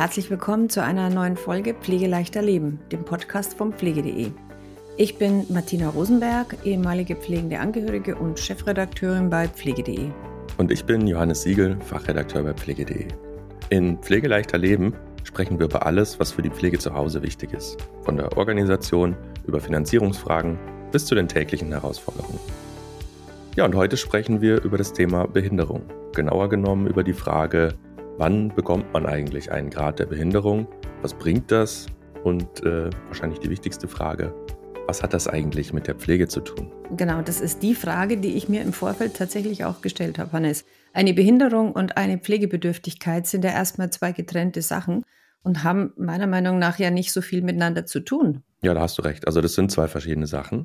herzlich willkommen zu einer neuen Folge Pflegeleichter Leben, dem Podcast vom Pflege.de. Ich bin Martina Rosenberg, ehemalige pflegende Angehörige und Chefredakteurin bei Pflege.de. Und ich bin Johannes Siegel, Fachredakteur bei Pflege.de. In Pflegeleichter Leben sprechen wir über alles, was für die Pflege zu Hause wichtig ist. Von der Organisation über Finanzierungsfragen bis zu den täglichen Herausforderungen. Ja, und heute sprechen wir über das Thema Behinderung. Genauer genommen über die Frage, wann bekommt man eigentlich einen Grad der Behinderung? Was bringt das? Und wahrscheinlich die wichtigste Frage, was hat das eigentlich mit der Pflege zu tun? Genau, das ist die Frage, die ich mir im Vorfeld tatsächlich auch gestellt habe, Hannes. Eine Behinderung und eine Pflegebedürftigkeit sind ja erstmal zwei getrennte Sachen und haben meiner Meinung nach ja nicht so viel miteinander zu tun. Ja, da hast du recht. Also das sind zwei verschiedene Sachen.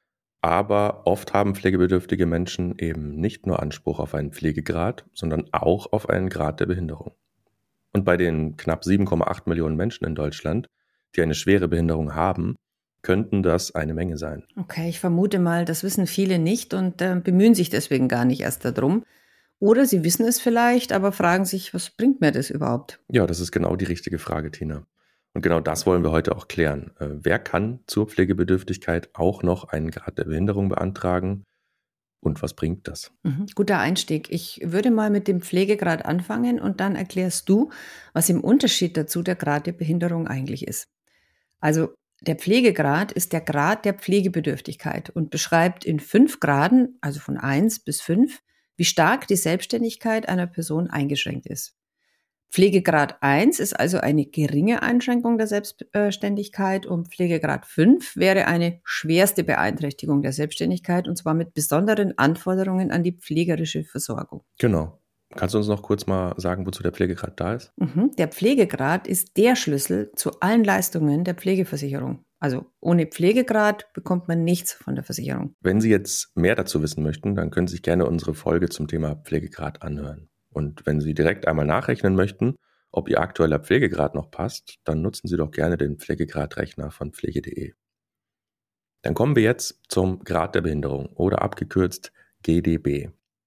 Aber oft haben pflegebedürftige Menschen eben nicht nur Anspruch auf einen Pflegegrad, sondern auch auf einen Grad der Behinderung. Und bei den knapp 7,8 Millionen Menschen in Deutschland, die eine schwere Behinderung haben, könnten das eine Menge sein. Okay, ich vermute mal, das wissen viele nicht und bemühen sich deswegen gar nicht erst darum. Oder sie wissen es vielleicht, aber fragen sich, was bringt mir das überhaupt? Ja, das ist genau die richtige Frage, Tina. Und genau das wollen wir heute auch klären. Wer kann zur Pflegebedürftigkeit auch noch einen Grad der Behinderung beantragen? Und was bringt das? Guter Einstieg. Ich würde mal mit dem Pflegegrad anfangen und dann erklärst du, was im Unterschied dazu der Grad der Behinderung eigentlich ist. Also der Pflegegrad ist der Grad der Pflegebedürftigkeit und beschreibt in 5 Graden, also von 1 bis 5, wie stark die Selbstständigkeit einer Person eingeschränkt ist. Pflegegrad 1 ist also eine geringe Einschränkung der Selbstständigkeit und Pflegegrad 5 wäre eine schwerste Beeinträchtigung der Selbstständigkeit und zwar mit besonderen Anforderungen an die pflegerische Versorgung. Genau. Kannst du uns noch kurz mal sagen, wozu der Pflegegrad da ist? Der Pflegegrad ist der Schlüssel zu allen Leistungen der Pflegeversicherung. Also ohne Pflegegrad bekommt man nichts von der Versicherung. Wenn Sie jetzt mehr dazu wissen möchten, dann können Sie sich gerne unsere Folge zum Thema Pflegegrad anhören. Und wenn Sie direkt einmal nachrechnen möchten, ob Ihr aktueller Pflegegrad noch passt, dann nutzen Sie doch gerne den Pflegegradrechner von Pflege.de. Dann kommen wir jetzt zum Grad der Behinderung oder abgekürzt GDB.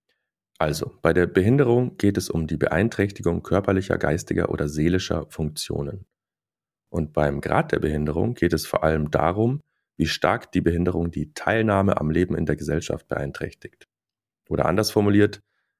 Also, bei der Behinderung geht es um die Beeinträchtigung körperlicher, geistiger oder seelischer Funktionen. Und beim Grad der Behinderung geht es vor allem darum, wie stark die Behinderung die Teilnahme am Leben in der Gesellschaft beeinträchtigt. Oder anders formuliert,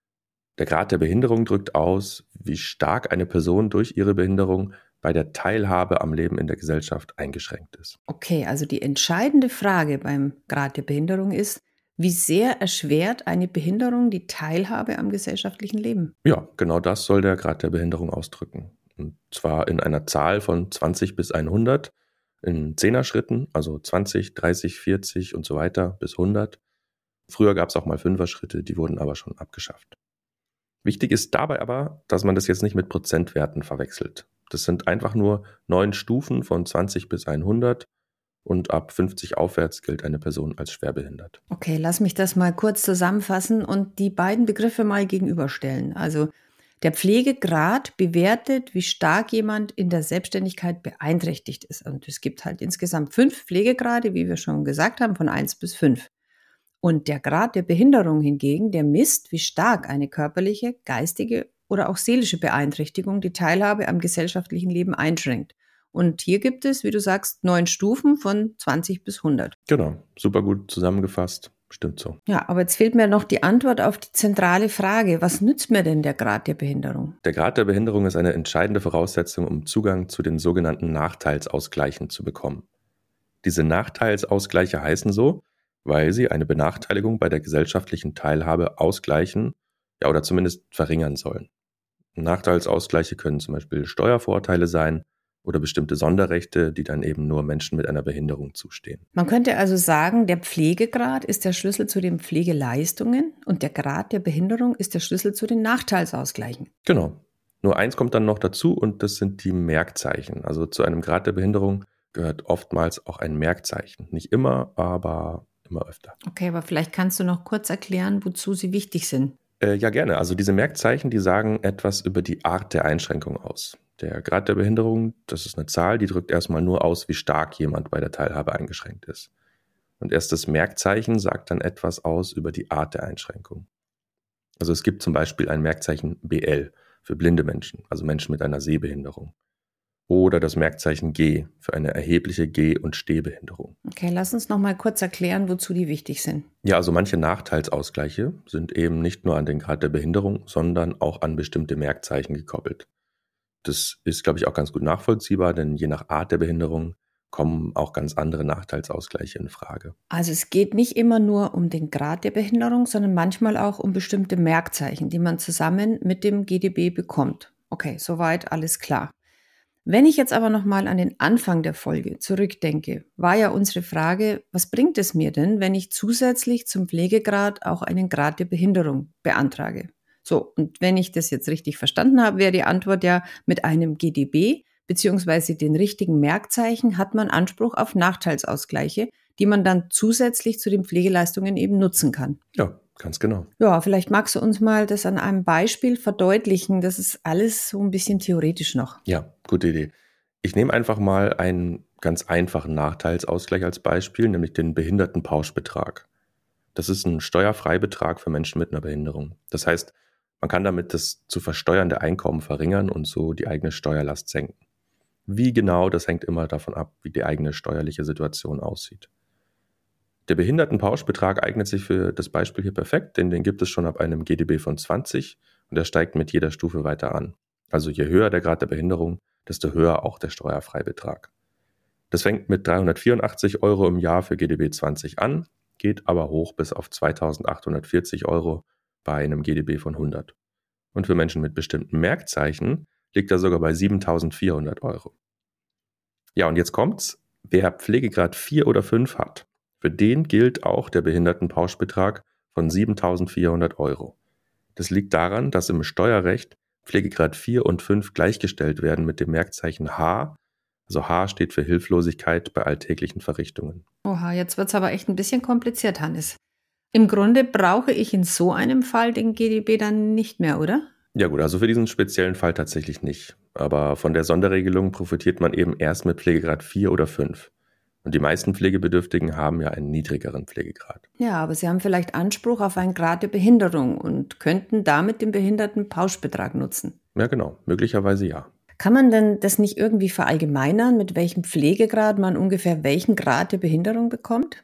der Grad der Behinderung drückt aus, wie stark eine Person durch ihre Behinderung bei der Teilhabe am Leben in der Gesellschaft eingeschränkt ist. Okay, also die entscheidende Frage beim Grad der Behinderung ist, wie sehr erschwert eine Behinderung die Teilhabe am gesellschaftlichen Leben? Ja, genau das soll der Grad der Behinderung ausdrücken. Und zwar in einer Zahl von 20 bis 100, in 10er-Schritten, also 20, 30, 40 und so weiter bis 100. Früher gab es auch mal 5er-Schritte, die wurden aber schon abgeschafft. Wichtig ist dabei aber, dass man das jetzt nicht mit Prozentwerten verwechselt. Das sind einfach nur 9 Stufen von 20 bis 100 und ab 50 aufwärts gilt eine Person als schwerbehindert. Okay, lass mich das mal kurz zusammenfassen und die beiden Begriffe mal gegenüberstellen. Also der Pflegegrad bewertet, wie stark jemand in der Selbstständigkeit beeinträchtigt ist. Und es gibt halt insgesamt 5 Pflegegrade, wie wir schon gesagt haben, von 1 bis 5. Und der Grad der Behinderung hingegen, der misst, wie stark eine körperliche, geistige oder auch seelische Beeinträchtigung die Teilhabe am gesellschaftlichen Leben einschränkt. Und hier gibt es, wie du sagst, 9 Stufen von 20 bis 100. Genau, super gut zusammengefasst, stimmt so. Ja, aber jetzt fehlt mir noch die Antwort auf die zentrale Frage. Was nützt mir denn der Grad der Behinderung? Der Grad der Behinderung ist eine entscheidende Voraussetzung, um Zugang zu den sogenannten Nachteilsausgleichen zu bekommen. Diese Nachteilsausgleiche heißen so, weil sie eine Benachteiligung bei der gesellschaftlichen Teilhabe ausgleichen, ja, oder zumindest verringern sollen. Nachteilsausgleiche können zum Beispiel Steuervorteile sein oder bestimmte Sonderrechte, die dann eben nur Menschen mit einer Behinderung zustehen. Man könnte also sagen, der Pflegegrad ist der Schlüssel zu den Pflegeleistungen und der Grad der Behinderung ist der Schlüssel zu den Nachteilsausgleichen. Genau. Nur eins kommt dann noch dazu und das sind die Merkzeichen. Also zu einem Grad der Behinderung gehört oftmals auch ein Merkzeichen. Nicht immer, aber immer öfter. Okay, aber vielleicht kannst du noch kurz erklären, wozu sie wichtig sind. Ja, gerne. Also diese Merkzeichen, die sagen etwas über die Art der Einschränkung aus. Der Grad der Behinderung, das ist eine Zahl, die drückt erstmal nur aus, wie stark jemand bei der Teilhabe eingeschränkt ist. Und erst das Merkzeichen sagt dann etwas aus über die Art der Einschränkung. Also es gibt zum Beispiel ein Merkzeichen BL für blinde Menschen, also Menschen mit einer Sehbehinderung. oder das Merkzeichen G für eine erhebliche Geh- und Stehbehinderung. Okay, lass uns noch mal kurz erklären, wozu die wichtig sind. Ja, also manche Nachteilsausgleiche sind eben nicht nur an den Grad der Behinderung, sondern auch an bestimmte Merkzeichen gekoppelt. Das ist, glaube ich, auch ganz gut nachvollziehbar, denn je nach Art der Behinderung kommen auch ganz andere Nachteilsausgleiche in Frage. Also es geht nicht immer nur um den Grad der Behinderung, sondern manchmal auch um bestimmte Merkzeichen, die man zusammen mit dem GDB bekommt. Okay, soweit alles klar. Wenn ich jetzt aber nochmal an den Anfang der Folge zurückdenke, war ja unsere Frage, was bringt es mir denn, wenn ich zusätzlich zum Pflegegrad auch einen Grad der Behinderung beantrage? So, und wenn ich das jetzt richtig verstanden habe, wäre die Antwort ja, mit einem GDB beziehungsweise den richtigen Merkzeichen hat man Anspruch auf Nachteilsausgleiche, die man dann zusätzlich zu den Pflegeleistungen eben nutzen kann. Ja, ganz genau. Ja, vielleicht magst du uns mal das an einem Beispiel verdeutlichen. Das ist alles so ein bisschen theoretisch noch. Ja, gute Idee. Ich nehme einfach mal einen ganz einfachen Nachteilsausgleich als Beispiel, nämlich den Behindertenpauschbetrag. Das ist ein Steuerfreibetrag für Menschen mit einer Behinderung. Das heißt, man kann damit das zu versteuernde Einkommen verringern und so die eigene Steuerlast senken. Wie genau, das hängt immer davon ab, wie die eigene steuerliche Situation aussieht. Der Behindertenpauschbetrag eignet sich für das Beispiel hier perfekt, denn den gibt es schon ab einem GdB von 20 und er steigt mit jeder Stufe weiter an. Also je höher der Grad der Behinderung, desto höher auch der Steuerfreibetrag. Das fängt mit 384 Euro im Jahr für GdB 20 an, geht aber hoch bis auf 2.840 Euro bei einem GdB von 100. Und für Menschen mit bestimmten Merkzeichen liegt er sogar bei 7.400 Euro. Ja, und jetzt kommt's. Wer Pflegegrad 4 oder 5 hat, für den gilt auch der Behindertenpauschbetrag von 7.400 Euro. Das liegt daran, dass im Steuerrecht Pflegegrad 4 und 5 gleichgestellt werden mit dem Merkzeichen H. Also H steht für Hilflosigkeit bei alltäglichen Verrichtungen. Oha, jetzt wird's aber echt ein bisschen kompliziert, Hannes. Im Grunde brauche ich in so einem Fall den GdB dann nicht mehr, oder? Ja gut, also für diesen speziellen Fall tatsächlich nicht. Aber von der Sonderregelung profitiert man eben erst mit Pflegegrad 4 oder 5. Und die meisten Pflegebedürftigen haben ja einen niedrigeren Pflegegrad. Ja, aber sie haben vielleicht Anspruch auf einen Grad der Behinderung und könnten damit den Behindertenpauschbetrag nutzen. Ja genau, möglicherweise ja. Kann man denn das nicht irgendwie verallgemeinern, mit welchem Pflegegrad man ungefähr welchen Grad der Behinderung bekommt?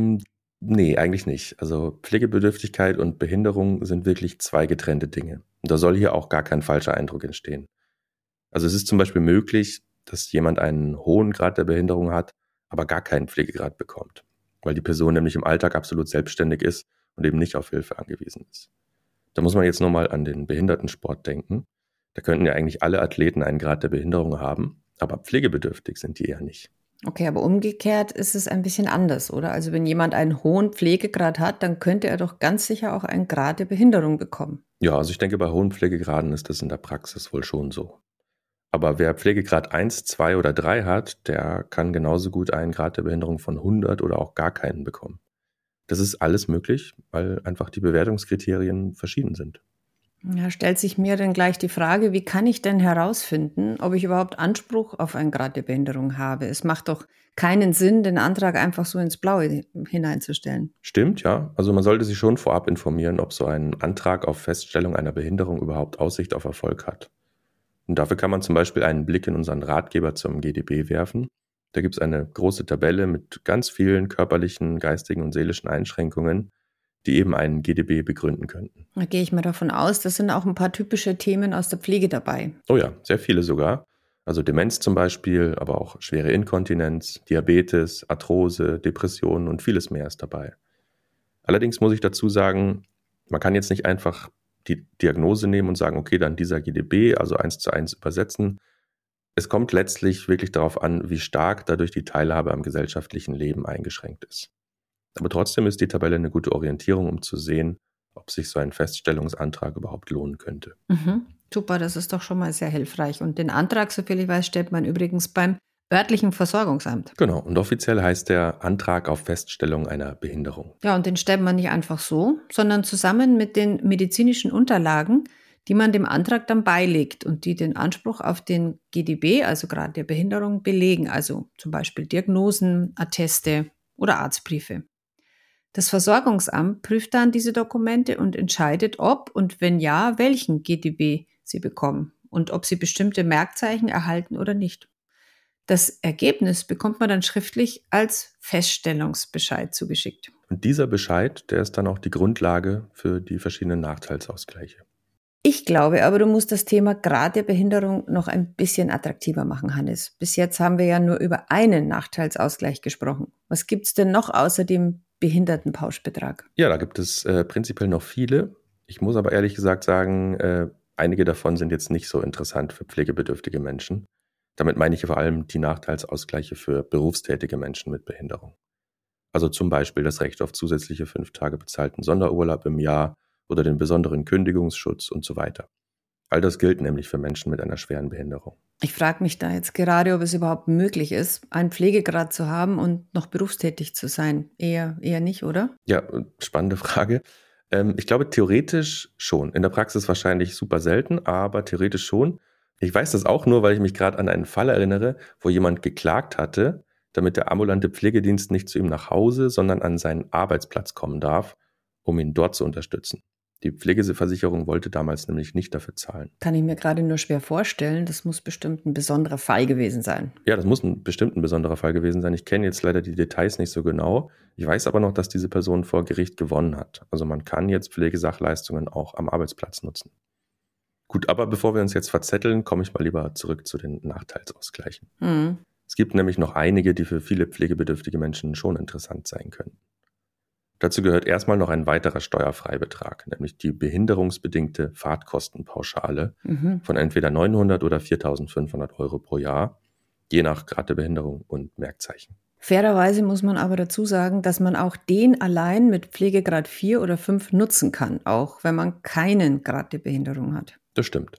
Nee, eigentlich nicht. Also Pflegebedürftigkeit und Behinderung sind wirklich zwei getrennte Dinge. Und da soll hier auch gar kein falscher Eindruck entstehen. Also es ist zum Beispiel möglich, dass jemand einen hohen Grad der Behinderung hat, aber gar keinen Pflegegrad bekommt, weil die Person nämlich im Alltag absolut selbstständig ist und eben nicht auf Hilfe angewiesen ist. Da muss man jetzt nur mal an den Behindertensport denken. Da könnten ja eigentlich alle Athleten einen Grad der Behinderung haben, aber pflegebedürftig sind die eher nicht. Okay, aber umgekehrt ist es ein bisschen anders, oder? Also wenn jemand einen hohen Pflegegrad hat, dann könnte er doch ganz sicher auch einen Grad der Behinderung bekommen. Ja, also ich denke, bei hohen Pflegegraden ist das in der Praxis wohl schon so. Aber wer Pflegegrad 1, 2 oder 3 hat, der kann genauso gut einen Grad der Behinderung von 100 oder auch gar keinen bekommen. Das ist alles möglich, weil einfach die Bewertungskriterien verschieden sind. Ja, stellt sich mir dann gleich die Frage, wie kann ich denn herausfinden, ob ich überhaupt Anspruch auf einen Grad der Behinderung habe? Es macht doch keinen Sinn, den Antrag einfach so ins Blaue hineinzustellen. Stimmt, ja. Also man sollte sich schon vorab informieren, ob so ein Antrag auf Feststellung einer Behinderung überhaupt Aussicht auf Erfolg hat. Und dafür kann man zum Beispiel einen Blick in unseren Ratgeber zum GdB werfen. Da gibt es eine große Tabelle mit ganz vielen körperlichen, geistigen und seelischen Einschränkungen, die eben einen GdB begründen könnten. Da gehe ich mal davon aus, das sind auch ein paar typische Themen aus der Pflege dabei. Oh ja, sehr viele sogar. Also Demenz zum Beispiel, aber auch schwere Inkontinenz, Diabetes, Arthrose, Depressionen und vieles mehr ist dabei. Allerdings muss ich dazu sagen, man kann jetzt nicht einfach die Diagnose nehmen und sagen, okay, dann dieser GdB, also 1:1 übersetzen. Es kommt letztlich wirklich darauf an, wie stark dadurch die Teilhabe am gesellschaftlichen Leben eingeschränkt ist. Aber trotzdem ist die Tabelle eine gute Orientierung, um zu sehen, ob sich so ein Feststellungsantrag überhaupt lohnen könnte. Super, das ist doch schon mal sehr hilfreich. Und den Antrag, soviel ich weiß, stellt man übrigens beim örtlichen Versorgungsamt. Genau, und offiziell heißt der Antrag auf Feststellung einer Behinderung. Ja, und den stellt man nicht einfach so, sondern zusammen mit den medizinischen Unterlagen, die man dem Antrag dann beilegt und die den Anspruch auf den GdB, also Grad der Behinderung, belegen, also zum Beispiel Diagnosen, Atteste oder Arztbriefe. Das Versorgungsamt prüft dann diese Dokumente und entscheidet, ob und wenn ja, welchen GdB sie bekommen und ob sie bestimmte Merkzeichen erhalten oder nicht. Das Ergebnis bekommt man dann schriftlich als Feststellungsbescheid zugeschickt. Und dieser Bescheid, der ist dann auch die Grundlage für die verschiedenen Nachteilsausgleiche. Ich glaube aber, du musst das Thema Grad der Behinderung noch ein bisschen attraktiver machen, Hannes. Bis jetzt haben wir ja nur über einen Nachteilsausgleich gesprochen. Was gibt's denn noch außer dem Behindertenpauschbetrag? Ja, da gibt es prinzipiell noch viele. Ich muss aber ehrlich gesagt sagen, einige davon sind jetzt nicht so interessant für pflegebedürftige Menschen. Damit meine ich vor allem die Nachteilsausgleiche für berufstätige Menschen mit Behinderung. Also zum Beispiel das Recht auf zusätzliche 5 Tage bezahlten Sonderurlaub im Jahr oder den besonderen Kündigungsschutz und so weiter. All das gilt nämlich für Menschen mit einer schweren Behinderung. Ich frage mich da jetzt gerade, ob es überhaupt möglich ist, einen Pflegegrad zu haben und noch berufstätig zu sein. Eher nicht, oder? Ja, spannende Frage. Ich glaube theoretisch schon. In der Praxis wahrscheinlich super selten, aber theoretisch schon. Ich weiß das auch nur, weil ich mich gerade an einen Fall erinnere, wo jemand geklagt hatte, damit der ambulante Pflegedienst nicht zu ihm nach Hause, sondern an seinen Arbeitsplatz kommen darf, um ihn dort zu unterstützen. Die Pflegeversicherung wollte damals nämlich nicht dafür zahlen. Kann ich mir gerade nur schwer vorstellen. Das muss bestimmt ein besonderer Fall gewesen sein. Ja, das muss bestimmt ein besonderer Fall gewesen sein. Ich kenne jetzt leider die Details nicht so genau. Ich weiß aber noch, dass diese Person vor Gericht gewonnen hat. Also man kann jetzt Pflegesachleistungen auch am Arbeitsplatz nutzen. Gut, aber bevor wir uns jetzt verzetteln, komme ich mal lieber zurück zu den Nachteilsausgleichen. Es gibt nämlich noch einige, die für viele pflegebedürftige Menschen schon interessant sein können. Dazu gehört erstmal noch ein weiterer Steuerfreibetrag, nämlich die behinderungsbedingte Fahrtkostenpauschale von entweder 900 oder 4.500 € pro Jahr, je nach Grad der Behinderung und Merkzeichen. Fairerweise muss man aber dazu sagen, dass man auch den allein mit Pflegegrad 4 oder 5 nutzen kann, auch wenn man keinen Grad der Behinderung hat. Das stimmt.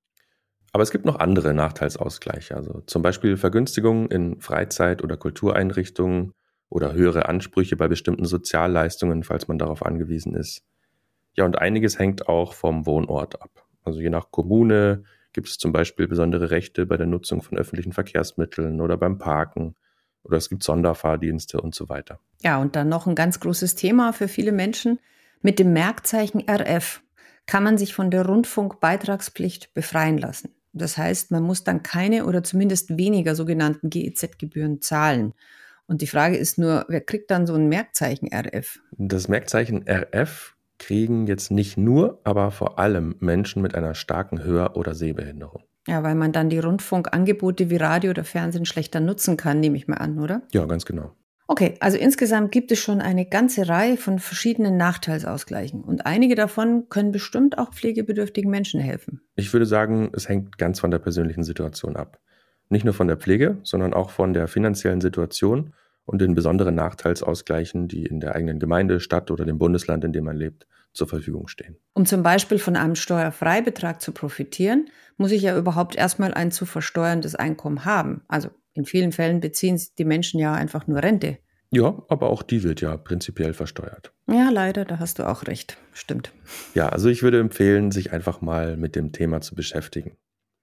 Aber es gibt noch andere Nachteilsausgleiche, also zum Beispiel Vergünstigungen in Freizeit- oder Kultureinrichtungen oder höhere Ansprüche bei bestimmten Sozialleistungen, falls man darauf angewiesen ist. Ja, und einiges hängt auch vom Wohnort ab. Also je nach Kommune gibt es zum Beispiel besondere Rechte bei der Nutzung von öffentlichen Verkehrsmitteln oder beim Parken oder es gibt Sonderfahrdienste und so weiter. Ja, und dann noch ein ganz großes Thema für viele Menschen. Mit dem Merkzeichen RF kann man sich von der Rundfunkbeitragspflicht befreien lassen. Das heißt, man muss dann keine oder zumindest weniger sogenannten GEZ-Gebühren zahlen. Und die Frage ist nur, wer kriegt dann so ein Merkzeichen RF? Das Merkzeichen RF kriegen jetzt nicht nur, aber vor allem Menschen mit einer starken Hör- oder Sehbehinderung. Ja, weil man dann die Rundfunkangebote wie Radio oder Fernsehen schlechter nutzen kann, nehme ich mal an, oder? Ja, ganz genau. Okay, also insgesamt gibt es schon eine ganze Reihe von verschiedenen Nachteilsausgleichen und einige davon können bestimmt auch pflegebedürftigen Menschen helfen. Ich würde sagen, es hängt ganz von der persönlichen Situation ab. Nicht nur von der Pflege, sondern auch von der finanziellen Situation und den besonderen Nachteilsausgleichen, die in der eigenen Gemeinde, Stadt oder dem Bundesland, in dem man lebt, zur Verfügung stehen. Um zum Beispiel von einem Steuerfreibetrag zu profitieren, muss ich ja überhaupt erstmal ein zu versteuerndes Einkommen haben. Also in vielen Fällen beziehen die Menschen ja einfach nur Rente. Ja, aber auch die wird ja prinzipiell versteuert. Ja, leider, da hast du auch recht. Stimmt. Ja, also ich würde empfehlen, sich einfach mal mit dem Thema zu beschäftigen.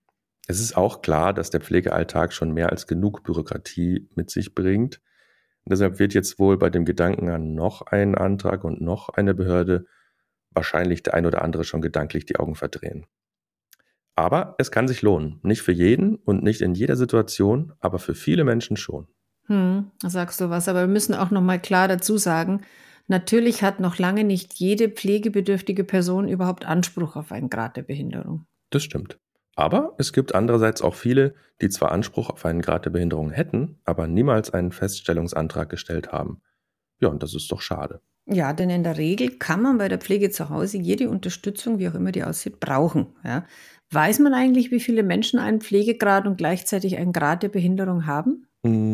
Es ist auch klar, dass der Pflegealltag schon mehr als genug Bürokratie mit sich bringt. Und deshalb wird jetzt wohl bei dem Gedanken an noch einen Antrag und noch eine Behörde wahrscheinlich der ein oder andere schon gedanklich die Augen verdrehen. Aber es kann sich lohnen. Nicht für jeden und nicht in jeder Situation, aber für viele Menschen schon. Da sagst du was, aber wir müssen auch noch mal klar dazu sagen, natürlich hat noch lange nicht jede pflegebedürftige Person überhaupt Anspruch auf einen Grad der Behinderung. Das stimmt. Aber es gibt andererseits auch viele, die zwar Anspruch auf einen Grad der Behinderung hätten, aber niemals einen Feststellungsantrag gestellt haben. Ja, und das ist doch schade. Ja, denn in der Regel kann man bei der Pflege zu Hause jede Unterstützung, wie auch immer die aussieht, brauchen. Ja. Weiß man eigentlich, wie viele Menschen einen Pflegegrad und gleichzeitig einen Grad der Behinderung haben?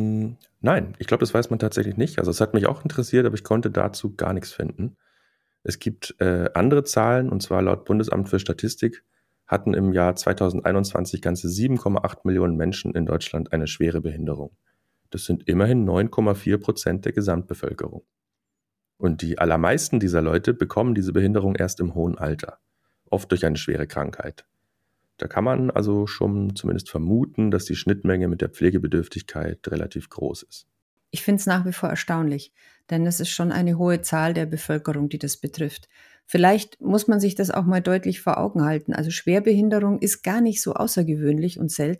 Nein, ich glaube, das weiß man tatsächlich nicht. Also es hat mich auch interessiert, aber ich konnte dazu gar nichts finden. Es gibt andere Zahlen, und zwar laut Bundesamt für Statistik hatten im Jahr 2021 ganze 7,8 Millionen Menschen in Deutschland eine schwere Behinderung. Das sind immerhin 9,4% der Gesamtbevölkerung. Und die allermeisten dieser Leute bekommen diese Behinderung erst im hohen Alter, oft durch eine schwere Krankheit. Da kann man also schon zumindest vermuten, dass die Schnittmenge mit der Pflegebedürftigkeit relativ groß ist. Ich finde es nach wie vor erstaunlich, denn es ist schon eine hohe Zahl der Bevölkerung, die das betrifft. Vielleicht muss man sich das auch mal deutlich vor Augen halten. Also Schwerbehinderung ist gar nicht so außergewöhnlich und selten,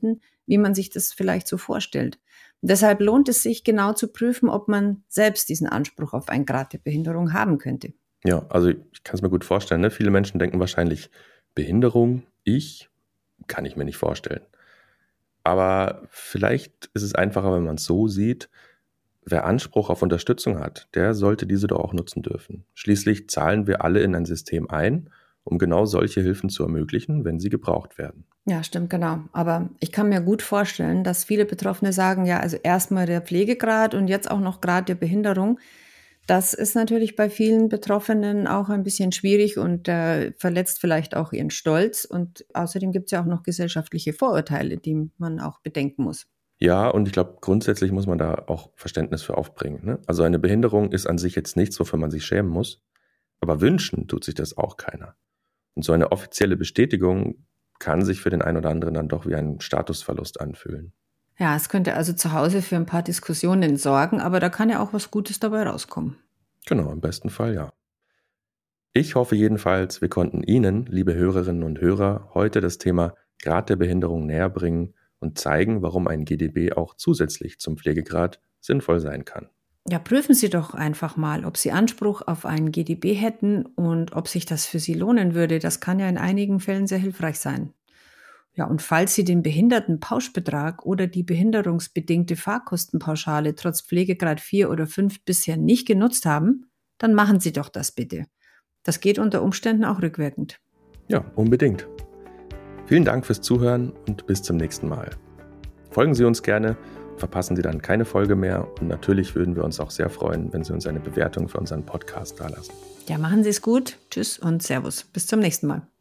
wie man sich das vielleicht so vorstellt. Und deshalb lohnt es sich, genau zu prüfen, ob man selbst diesen Anspruch auf einen Grad der Behinderung haben könnte. Ja, also ich kann es mir gut vorstellen. Ne? Viele Menschen denken wahrscheinlich, Behinderung, kann ich mir nicht vorstellen. Aber vielleicht ist es einfacher, wenn man es so sieht, wer Anspruch auf Unterstützung hat, der sollte diese doch auch nutzen dürfen. Schließlich zahlen wir alle in ein System ein, um genau solche Hilfen zu ermöglichen, wenn sie gebraucht werden. Ja, stimmt, genau. Aber ich kann mir gut vorstellen, dass viele Betroffene sagen, ja, also erstmal der Pflegegrad und jetzt auch noch Grad der Behinderung. Das ist natürlich bei vielen Betroffenen auch ein bisschen schwierig und verletzt vielleicht auch ihren Stolz. Und außerdem gibt es ja auch noch gesellschaftliche Vorurteile, die man auch bedenken muss. Ja, und ich glaube, grundsätzlich muss man da auch Verständnis für aufbringen. Ne? Also eine Behinderung ist an sich jetzt nichts, wofür man sich schämen muss. Aber wünschen tut sich das auch keiner. Und so eine offizielle Bestätigung kann sich für den einen oder anderen dann doch wie ein Statusverlust anfühlen. Ja, es könnte also zu Hause für ein paar Diskussionen sorgen, aber da kann ja auch was Gutes dabei rauskommen. Genau, im besten Fall ja. Ich hoffe jedenfalls, wir konnten Ihnen, liebe Hörerinnen und Hörer, heute das Thema Grad der Behinderung näher bringen und zeigen, warum ein GdB auch zusätzlich zum Pflegegrad sinnvoll sein kann. Ja, prüfen Sie doch einfach mal, ob Sie Anspruch auf einen GdB hätten und ob sich das für Sie lohnen würde. Das kann ja in einigen Fällen sehr hilfreich sein. Ja, und falls Sie den Behindertenpauschbetrag oder die behinderungsbedingte Fahrkostenpauschale trotz Pflegegrad 4 oder 5 bisher nicht genutzt haben, dann machen Sie doch das bitte. Das geht unter Umständen auch rückwirkend. Ja, unbedingt. Vielen Dank fürs Zuhören und bis zum nächsten Mal. Folgen Sie uns gerne, verpassen Sie dann keine Folge mehr und natürlich würden wir uns auch sehr freuen, wenn Sie uns eine Bewertung für unseren Podcast dalassen. Ja, machen Sie es gut. Tschüss und Servus. Bis zum nächsten Mal.